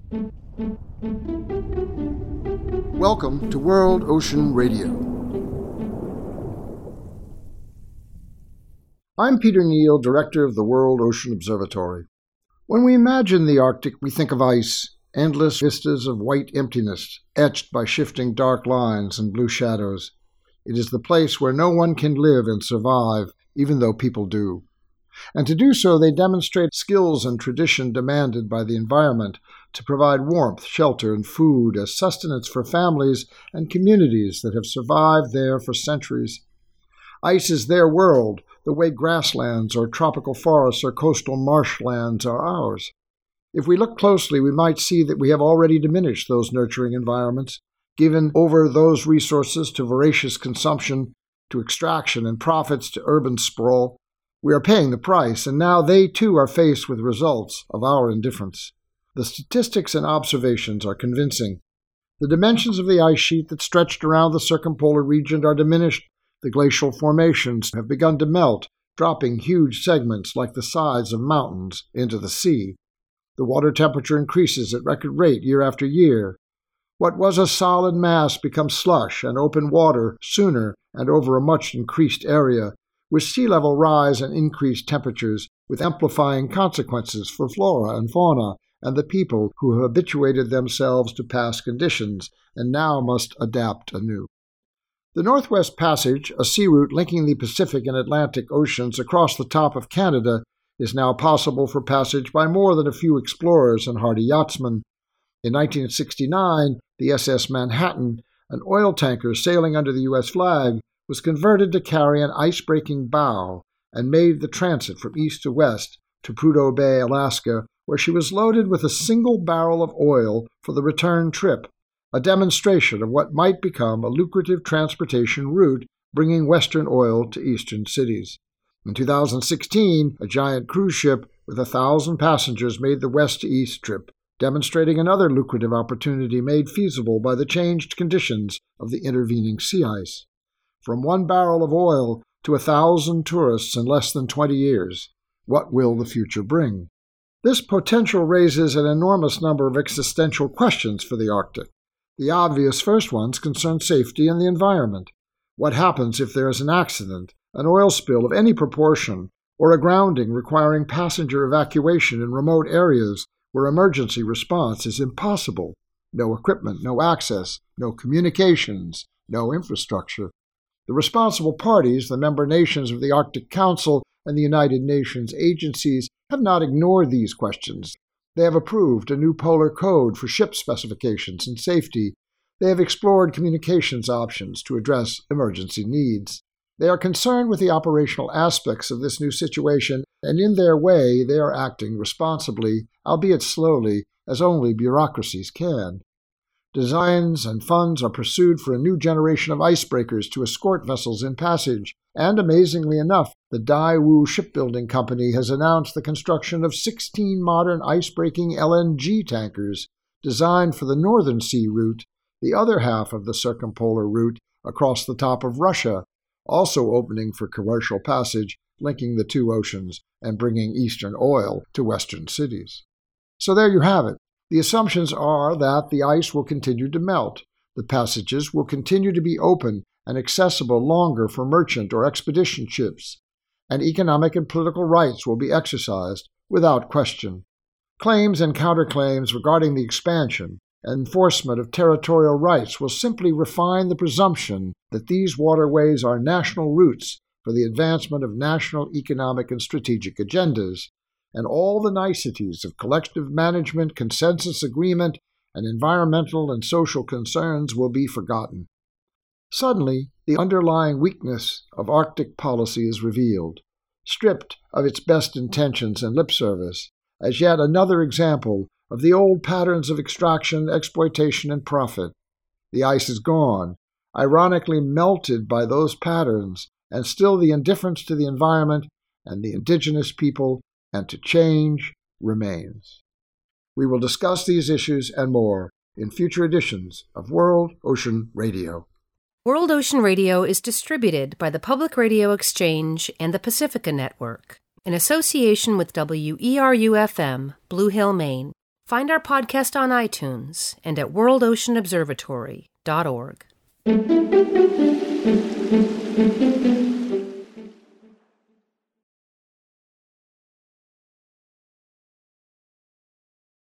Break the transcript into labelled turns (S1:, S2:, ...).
S1: Welcome to World Ocean Radio. I'm Peter Neal, Director of the World Ocean Observatory. When we imagine the Arctic, we think of ice, endless vistas of white emptiness, etched by shifting dark lines and blue shadows. It is the place where no one can live and survive, even though people do. And to do so, they demonstrate skills and tradition demanded by the environment to provide warmth, shelter, and food as sustenance for families and communities that have survived there for centuries. Ice is their world, the way grasslands or tropical forests or coastal marshlands are ours. If we look closely, we might see that we have already diminished those nurturing environments, given over those resources to voracious consumption, to extraction and profits to urban sprawl. We are paying the price, and now they too are faced with results of our indifference. The statistics and observations are convincing. The dimensions of the ice sheet that stretched around the circumpolar region are diminished. The glacial formations have begun to melt, dropping huge segments like the sides of mountains into the sea. The water temperature increases at record rate year after year. What was a solid mass becomes slush and open water sooner and over a much increased area, with sea level rise and increased temperatures, with amplifying consequences for flora and fauna and the people who have habituated themselves to past conditions and now must adapt anew. The Northwest Passage, a sea route linking the Pacific and Atlantic Oceans across the top of Canada, is now possible for passage by more than a few explorers and hardy yachtsmen. In 1969, the SS Manhattan, an oil tanker sailing under the U.S. flag, was converted to carry an ice-breaking bow and made the transit from east to west to Prudhoe Bay, Alaska, where she was loaded with a single barrel of oil for the return trip, a demonstration of what might become a lucrative transportation route bringing Western oil to eastern cities. In 2016, a giant cruise ship with 1,000 passengers made the west-to-east trip, demonstrating another lucrative opportunity made feasible by the changed conditions of the intervening sea ice. From 1 barrel of oil to 1,000 tourists in less than 20 years. What will the future bring? This potential raises an enormous number of existential questions for the Arctic. The obvious first ones concern safety and the environment. What happens if there is an accident, an oil spill of any proportion, or a grounding requiring passenger evacuation in remote areas where emergency response is impossible? No equipment, no access, no communications, no infrastructure. The responsible parties, the member nations of the Arctic Council and the United Nations agencies, have not ignored these questions. They have approved a new polar code for ship specifications and safety. They have explored communications options to address emergency needs. They are concerned with the operational aspects of this new situation, and in their way they are acting responsibly, albeit slowly, as only bureaucracies can. Designs and funds are pursued for a new generation of icebreakers to escort vessels in passage, and amazingly enough, the Daewoo Shipbuilding Company has announced the construction of 16 modern icebreaking LNG tankers designed for the Northern Sea route, the other half of the circumpolar route across the top of Russia, also opening for commercial passage, linking the two oceans and bringing eastern oil to western cities. So there you have it. The assumptions are that the ice will continue to melt, the passages will continue to be open and accessible longer for merchant or expedition ships, and economic and political rights will be exercised without question. Claims and counterclaims regarding the expansion and enforcement of territorial rights will simply refine the presumption that these waterways are national routes for the advancement of national economic and strategic agendas, and all the niceties of collective management, consensus agreement, and environmental and social concerns will be forgotten. Suddenly, the underlying weakness of Arctic policy is revealed, stripped of its best intentions and lip service, as yet another example of the old patterns of extraction, exploitation, and profit. The ice is gone, ironically melted by those patterns, and still the indifference to the environment and the indigenous people and to change remains. We will discuss these issues and more in future editions of World Ocean Radio.
S2: World Ocean Radio is distributed by the Public Radio Exchange and the Pacifica Network, in association with WERU-FM, Blue Hill, Maine. Find our podcast on iTunes and at worldoceanobservatory.org.